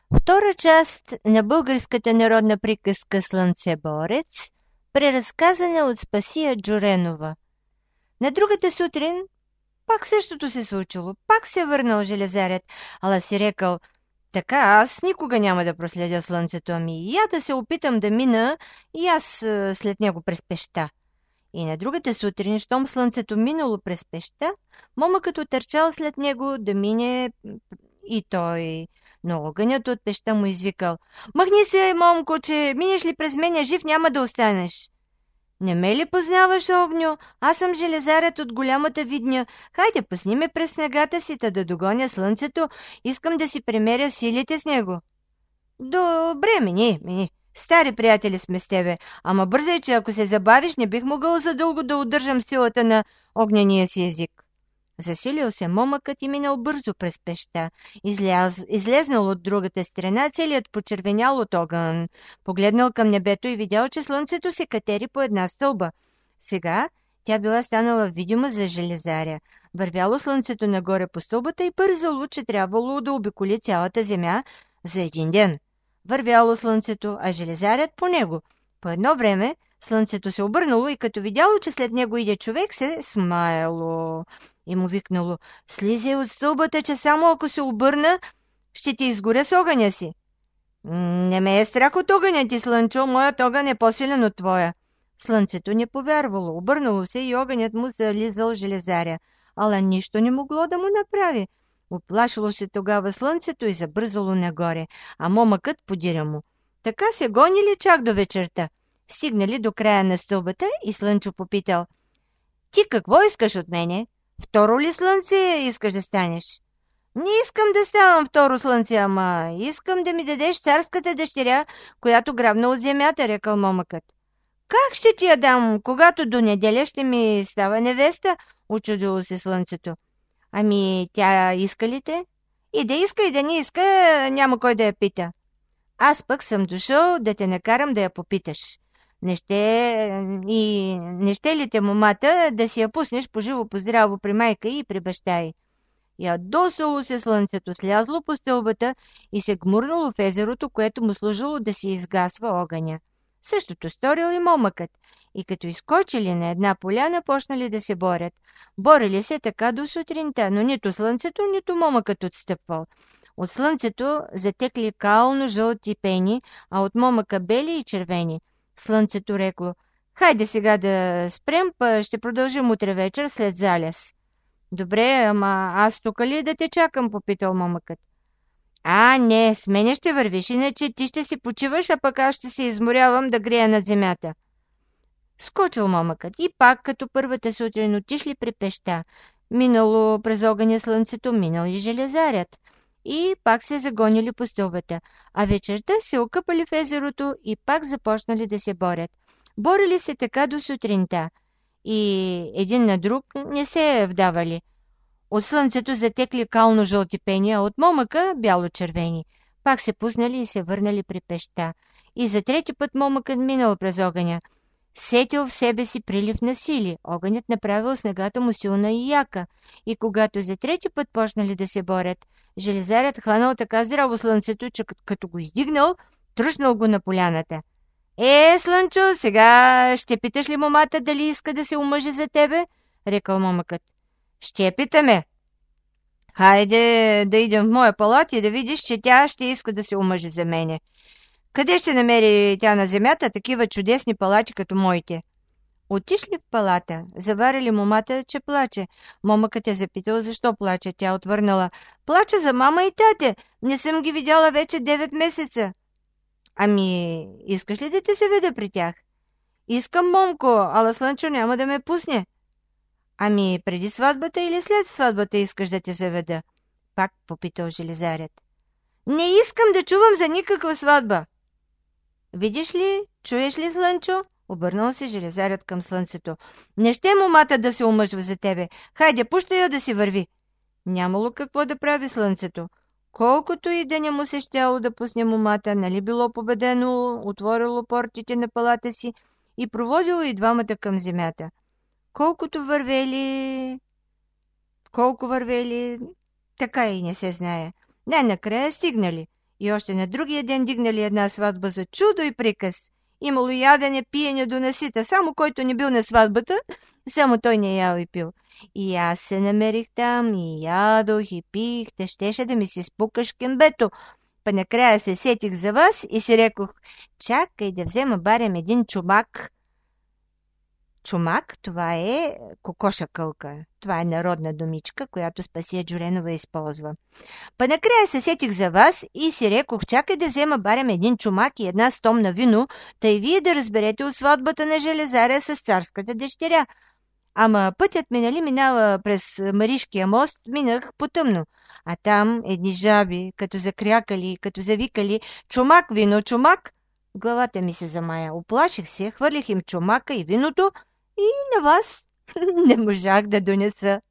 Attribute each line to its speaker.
Speaker 1: Втора част на българската народна приказка Слънцеборец, преразказана от Спасия Джуренова. На другата сутрин пак същото се случило. Пак се върнал железарят, ала си рекал: така аз никога няма да проследя слънцето, ами я да се опитам да мина и аз след него през пеща. И на другата сутрин, щом слънцето минало през пеща, момъкът отърчал след него да мине и той. Но огънят от пеща му извикал: махни се, момко, че минеш ли през мене жив, няма да останеш. Не ме ли познаваш, огню? Аз съм железарят от голямата видня. Хайде, пусни ме през снегата си, та да догоня слънцето. Искам да си премеря силите с него. Добре, мини. Стари приятели сме с тебе, ама бързай, че ако се забавиш, не бих могъл задълго да удържам силата на огнения си език. Засилил се момъкът и минал бързо през пеща. Излезнал от другата страна, целият почервенял от огън. Погледнал към небето и видял, че слънцето се катери по една стълба. Сега тя била станала видима за железаря. Вървяло слънцето нагоре по стълбата и бързало, че трябвало да обиколи цялата земя за един ден. Вървяло слънцето, а железарят по него. По едно време слънцето се обърнало и като видяло, че след него иде човек, се смаяло и му викнало: слизай от стълбата, че само ако се обърна, ще ти изгоря с огъня си. Не ме е страх от огъня ти, слънчо, моят огън е по-силен от твоя. Слънцето не повярвало, обърнало се и огънят му зализал железаря, ала нищо не могло да му направи. Оплашило се тогава слънцето и забързало нагоре, а момъкът подиря му. Така се гонили чак до вечерта. Стигнали до края на стълбата и слънчо попитал: ти какво искаш от мене? Второ ли слънце искаш да станеш? Не искам да ставам второ слънце, ама искам да ми дадеш царската дъщеря, която грабна от земята, рекал момъкът. Как ще ти я дам, когато до неделя ще ми става невеста? Учудило се слънцето. Ами тя иска ли те? И да иска, и да не иска, няма кой да я пита. Аз пък съм дошъл да те накарам да я попиташ. Не ще ли те, момата, да си я пуснеш поживо поздраво при майка и при баща й? Ядосало се слънцето, слязло по стълбата и се гмурнало в езерото, което му служило да си изгасва огъня. Същото сторил и момъкът. И като изкочили на една поляна, почнали да се борят. Борили се така до сутринта, но нито слънцето, нито момъкът отстъпвал. От слънцето затекли кално жълти пени, а от момъка бели и червени. Слънцето рекло: хайде сега да спрем, па ще продължим утре вечер след заляз. Добре, ама аз тук ли да те чакам, попитал момъкът. Не, с мене ще вървиш, иначе ти ще си почиваш, а пък аз ще се изморявам да грея над земята. Скочил момъкът и пак като първата сутрин отишли при пеща. Минало през огъня слънцето, минал и железарят. И пак се загонили по стълбата, а вечерта се окъпали в езерото и пак започнали да се борят. Борили се така до сутринта и един на друг не се вдавали. От слънцето затекли кално-жълти пени, а от момъка бяло-червени. Пак се пуснали и се върнали при пеща. И за трети път момъкът минал през огъня. Сетил в себе си прилив на сили. Огънят направил снегата му силна и яка. И когато за трети път почнали да се борят, железарят хванал така здраво слънцето, че като го издигнал, тръщнал го на поляната. Слънчо, сега ще питаш ли момата дали иска да се омъжи за тебе? Рекал момъкът. Ще я питаме. Хайде да идем в моя палат и да видиш, че тя ще иска да се омъжи за мене. Къде ще намери тя на земята такива чудесни палати като моите? Отишли в палата, заварили момата, че плаче. Момъкът я запитал защо плаче. Тя отвърнала: плача за мама и тате. Не съм ги видяла вече 9 месеца. Ами, искаш ли да те се веда при тях? Искам, момко, ала слънчо няма да ме пусне. Ами, преди сватбата или след сватбата искаш да те заведа? Пак попитал железарят. Не искам да чувам за никаква сватба. Видиш ли, чуеш ли, слънчо? Обърнал се железарят към слънцето. Не ще момата да се омъжва за тебе. Хайде, пущай я да си върви. Нямало какво да прави слънцето. Колкото и да не му се щяло да пусне момата, нали било победено, отворило портите на палата си и проводило и двамата към земята. Колко вървели, така и не се знае. Най-накрая стигнали И още на другия ден дигнали една сватба за чудо и приказ. Имало ядене, пиене до насита, само който не бил на сватбата, само той не ял и пил. И аз се намерих там, и ядох, и пих, те щеше да ми се спука шкембето. Па накрая се сетих за вас и си рекох, чакай да взема барем един чумак. Чумак, това е кокоша кълка. Това е народна думичка, която Спасия Джуренова използва. Па накрая се сетих за вас и си рекох, чакай да взема барем един чумак и една стомна вино, тъй вие да разберете от сватбата на железаря с царската дъщеря. Ама пътят ми, нали, минава през Маришкия мост, минах потъмно. А там едни жаби, като закрякали, като завикали «Чумак, вино, чумак!» Главата ми се замая. Оплаших се, хвърлих им чумака и виното и на вас не можах да донеса.